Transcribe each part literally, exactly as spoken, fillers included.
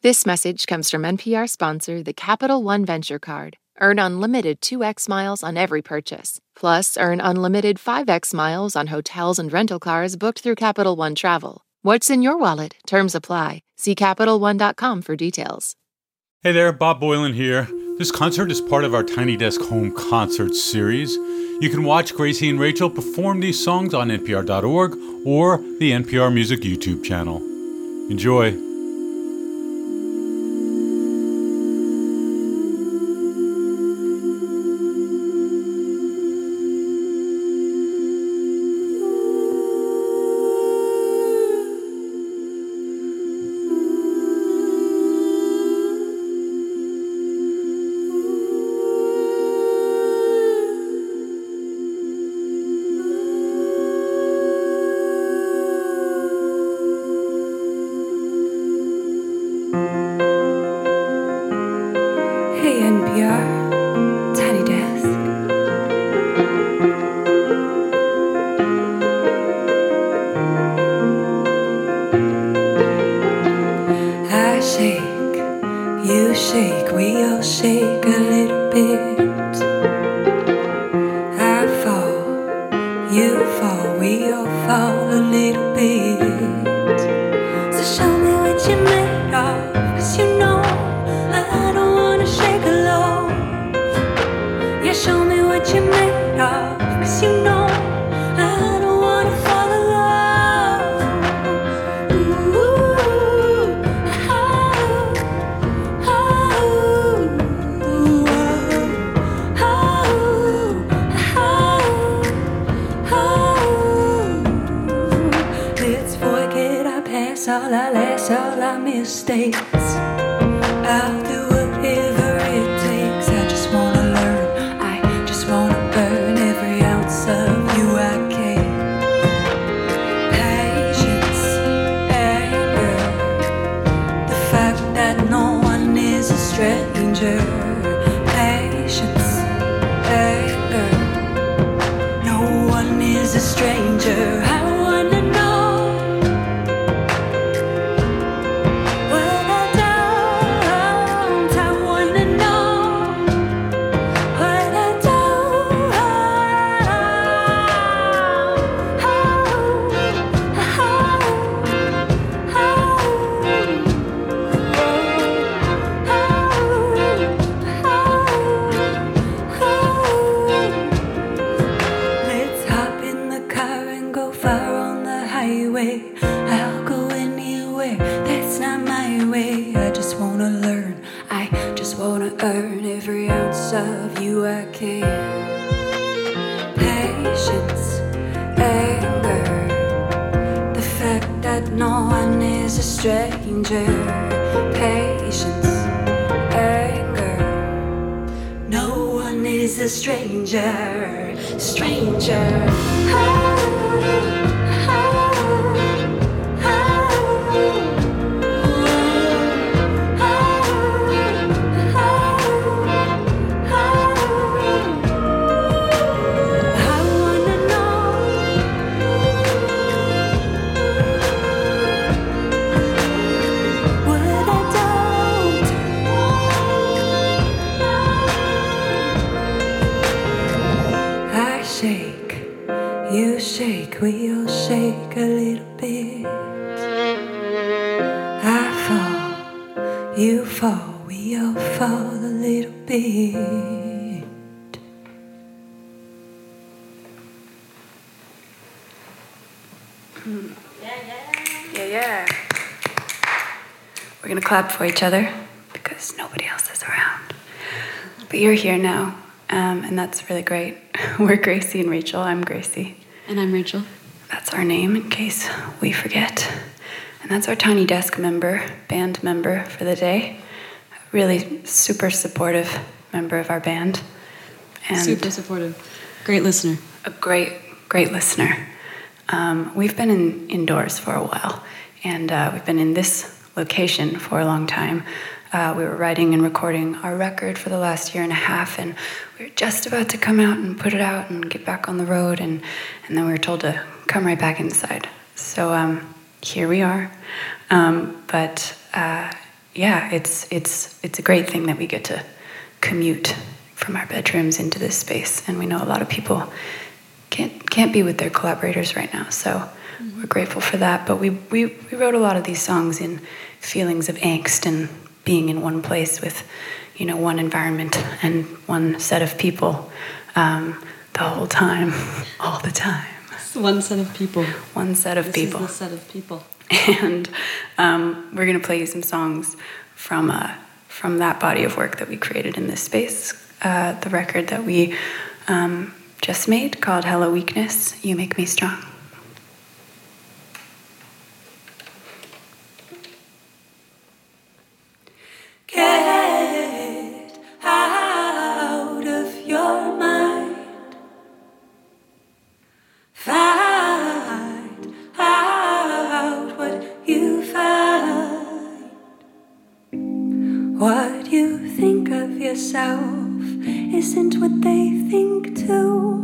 This message comes from N P R sponsor, the Capital One Venture Card. Earn unlimited two x miles on every purchase. Plus, earn unlimited five x miles on hotels and rental cars booked through Capital One Travel. What's in your wallet? Terms apply. See Capital One dot com for details. Hey there, Bob Boilen here. This concert is part of our Tiny Desk Home Concert series. You can watch Gracie and Rachel perform these songs on N P R dot org or the N P R Music YouTube channel. Enjoy. Hey N P R, Tiny Desk. I shake, you shake, we all shake a little bit. I fall, you fall, we all fall a little bit. So show me what you're made of, 'cause you know I don't wanna shake alone. Yeah, show me what you're made of, 'cause you know I don't wanna fall alone. Ooh, oh, oh, oh, oh, oh. Let's forget our past, all our last, all our mistakes. I'll do whatever it takes. I just wanna learn. I just wanna burn every ounce of you I can. Patience, anger, the fact that no one is a stranger. Patience, anger, no one is a stranger. I wanna know. I'll go anywhere, that's not my way. I just wanna learn, I just wanna earn every ounce of you I can. Patience, anger, the fact that no one is a stranger. Patience, anger, no one is a stranger. Stranger, oh. You shake, we all shake a little bit. I fall, you fall, we all fall a little bit. Yeah, yeah. Yeah, yeah. We're gonna clap for each other because nobody else is around. But you're here now, um, and that's really great. We're Gracie and Rachel. I'm Gracie. And I'm Rachel. That's our name in case we forget. And that's our Tiny Desk member, band member for the day. Really super supportive member of our band. And super supportive. Great listener. A great, great listener. Um, we've been in, indoors for a while, and uh, we've been in this location for a long time. Uh, we were writing and recording our record for the last year and a half, and we were just about to come out and put it out and get back on the road, and, and then we were told to come right back inside. So um, here we are. Um, but uh, yeah, it's it's it's a great thing that we get to commute from our bedrooms into this space, and we know a lot of people can't can't be with their collaborators right now, so mm-hmm. we're grateful for that. But we, we we wrote a lot of these songs in feelings of angst and being in one place with, you know, one environment and one set of people um, the whole time, all the time. It's one set of people. One set of this people. Is the set of people. And um, we're going to play you some songs from uh, from that body of work that we created in this space. Uh, the record that we um, just made called Hello Weakness, You Make Me Strong. Get out of your mind. Find out what you find. What you think of yourself isn't what they think too.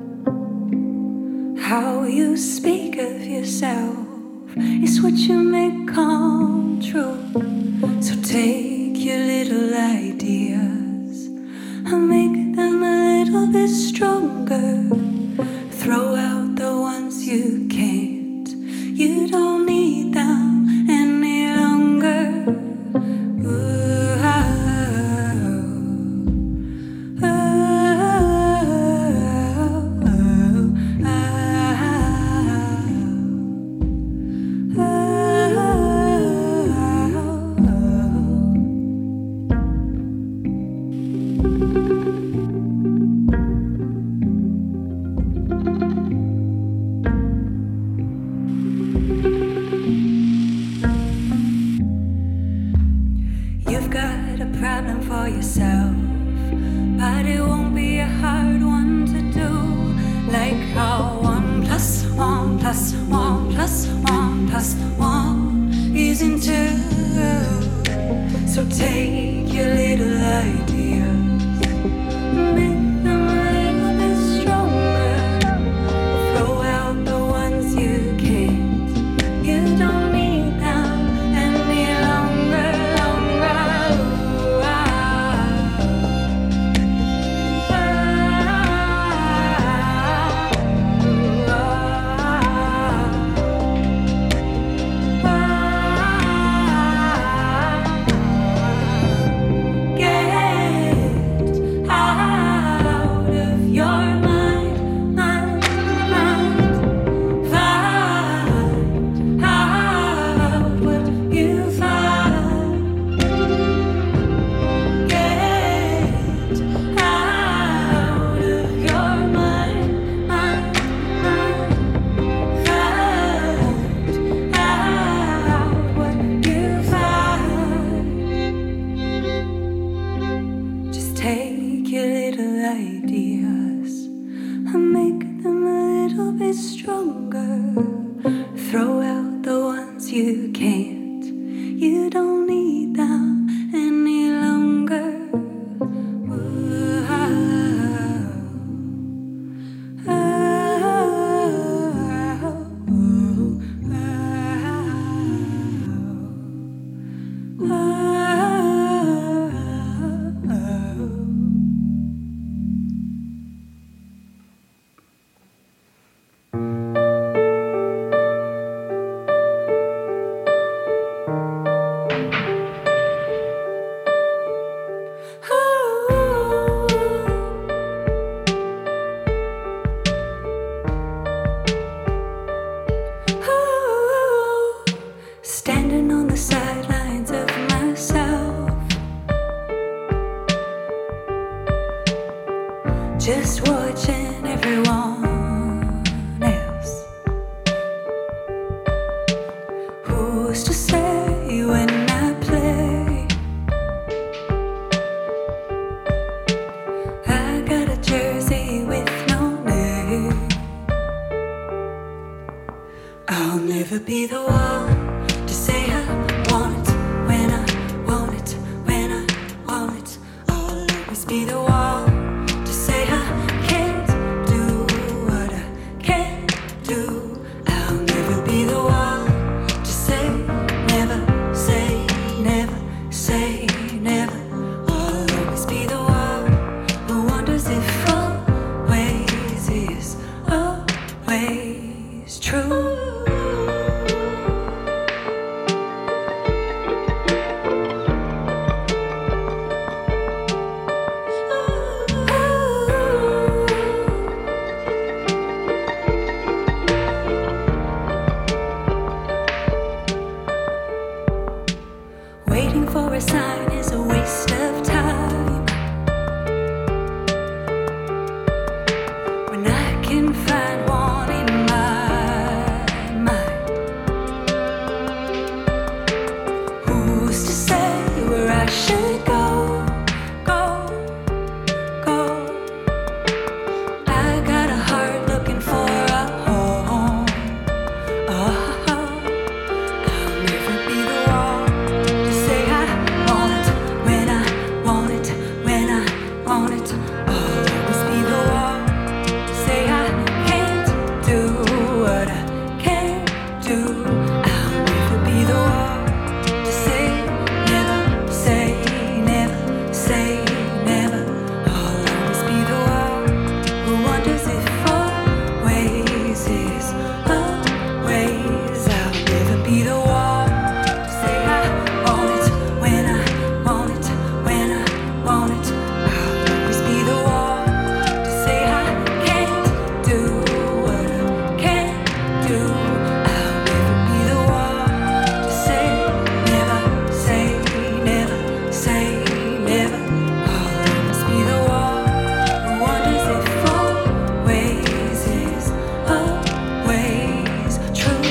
How you speak of yourself is what you make come true. So take your little ideas and make them a little bit stronger. Throw out the ones you can't. You don't need them any longer. Ooh, oh, oh, oh, oh, You've got a problem for yourself, but it won't be a hard one to do. Like how one plus one plus one plus one plus one isn't two. So take your little ideas, make them a little bit stronger. Throw out the ones you can't. You don't need them any longer, longer. Ooh, ah, ah, ooh, ah, ah, yeah. say never. I'll always be the one who wonders if always is always true. Waiting for a sign is a waste of time when I can find one in my mind. Who's to say where I should go, go, go? I got a heart looking for a home. Oh, I'll never be the one to say I want it when I want it, when I want it. I'll always be the one to say I can't do what I can't do. I'll never be the one to say never, say never, say never. I'll always be the one who wonders if always is always. I'll never be the one to say I want it when I want it, when I want it. I'll always be the one to say I can't do what I can't do. I'll never be the one to say never, say never, say never. I'll always be the one who wonders if always is always true.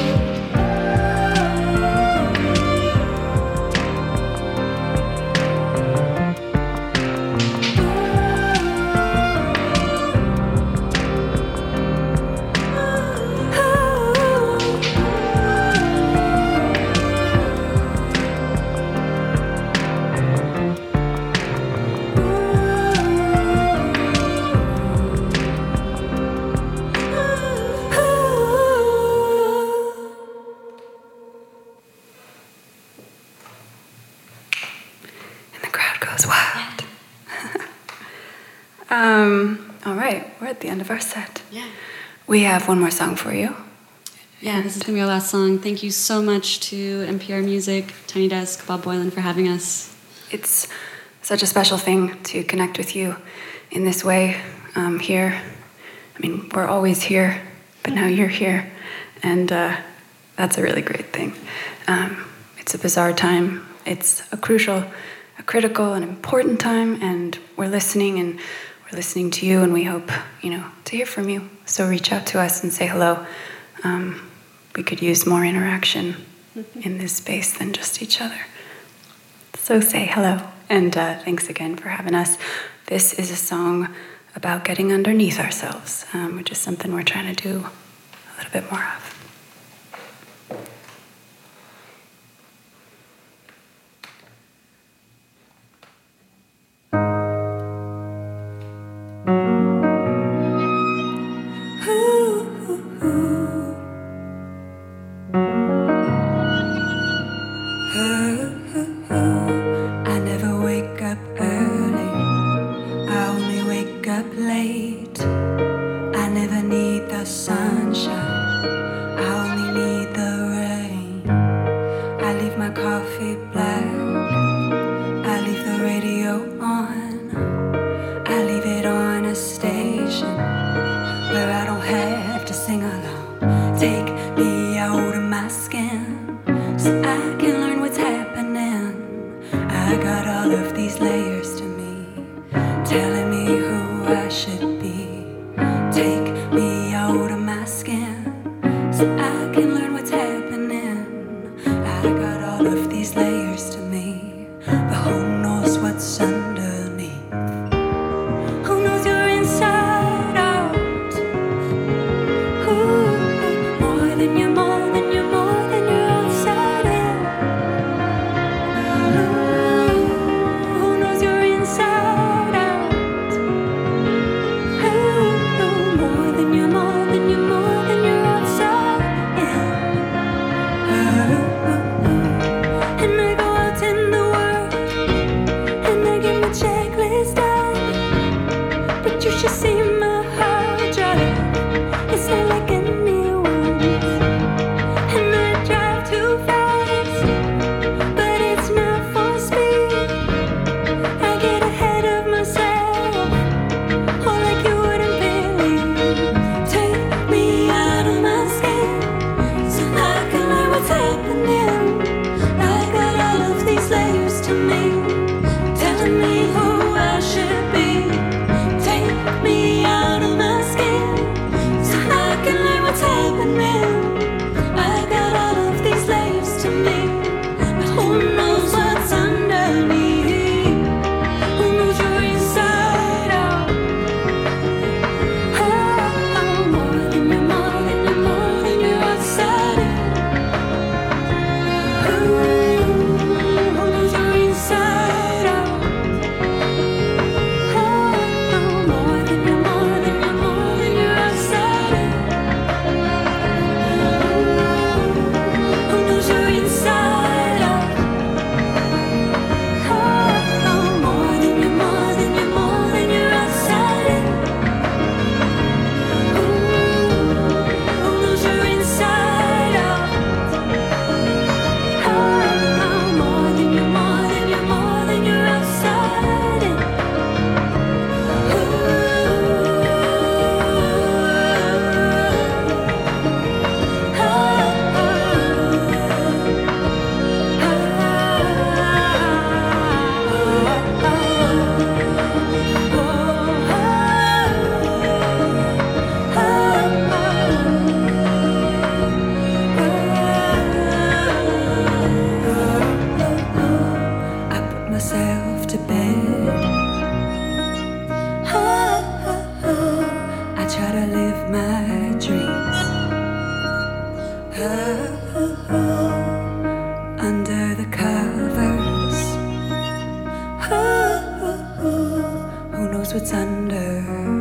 And the crowd goes wild. um, all right, we're at the end of our set. Yeah. We have one more song for you. Yeah, this is going to be our last song. Thank you so much to N P R Music, Tiny Desk, Bob Boylan for having us. It's such a special thing to connect with you in this way um, here. I mean, we're always here, but now you're here. And uh, that's a really great thing. Um, it's a bizarre time. It's a crucial, a critical, and important time. And we're listening, and we're listening to you. And we hope, you know, to hear from you. So reach out to us and say hello. Um, we could use more interaction in this space than just each other. So say hello, and uh, thanks again for having us. This is a song about getting underneath ourselves, um, which is something we're trying to do a little bit more of. I never wake up early, I only wake up late. I never need the sunshine, I only need the rain. I leave my coffee black, I leave the radio on. I leave it on a station where I don't have to sing along. Take me out of my skin so I can learn what's happening. I got all of these layers to me, telling me who I should be. Take me out of my skin so I can learn what's happening. I got all of these layers to me, but who knows what's underneath? Who knows you're inside out? Ooh, more than you're more than you're more than you're outside in. Ooh, who knows you're inside? to me, telling me who I should be. Take me out of my skin so I can learn what's happening. I got all of these layers to me, but who knows what's underneath? Who knows your inside out? Oh, more than you're, more than you're, more than you're outside in. Who knows your inside out? Oh, more than you're, more than you're, more than you're outside in. Who knows your inside out? Oh, more than you're, more than you're, more than you're outside in. Who knows your inside out? Oh, more than you're, more than you're, more than you're outside in. I put myself to bed. I try to live my dreams under the covers. Who knows what's underneath?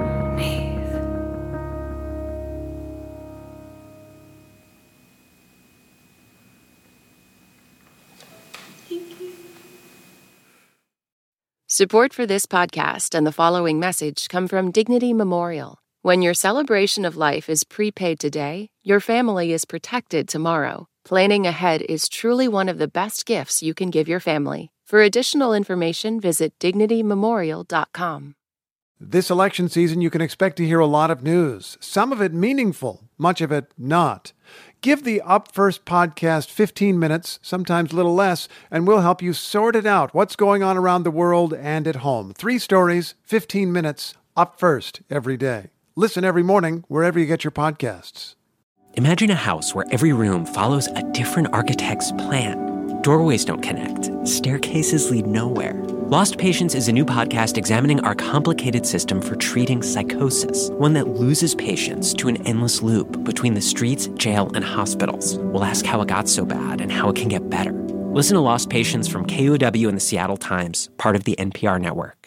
Support for this podcast and the following message come from Dignity Memorial. When your celebration of life is prepaid today, your family is protected tomorrow. Planning ahead is truly one of the best gifts you can give your family. For additional information, visit dignity memorial dot com. This election season, you can expect to hear a lot of news, some of it meaningful, much of it not. Give the Up First podcast fifteen minutes, sometimes a little less, and we'll help you sort it out, what's going on around the world and at home. Three stories, fifteen minutes, Up First every day. Listen every morning wherever you get your podcasts. Imagine a house where every room follows a different architect's plan. Doorways don't connect. Staircases lead nowhere. Lost Patients is a new podcast examining our complicated system for treating psychosis, one that loses patients to an endless loop between the streets, jail, and hospitals. We'll ask how it got so bad and how it can get better. Listen to Lost Patients from K U O W and the Seattle Times, part of the N P R network.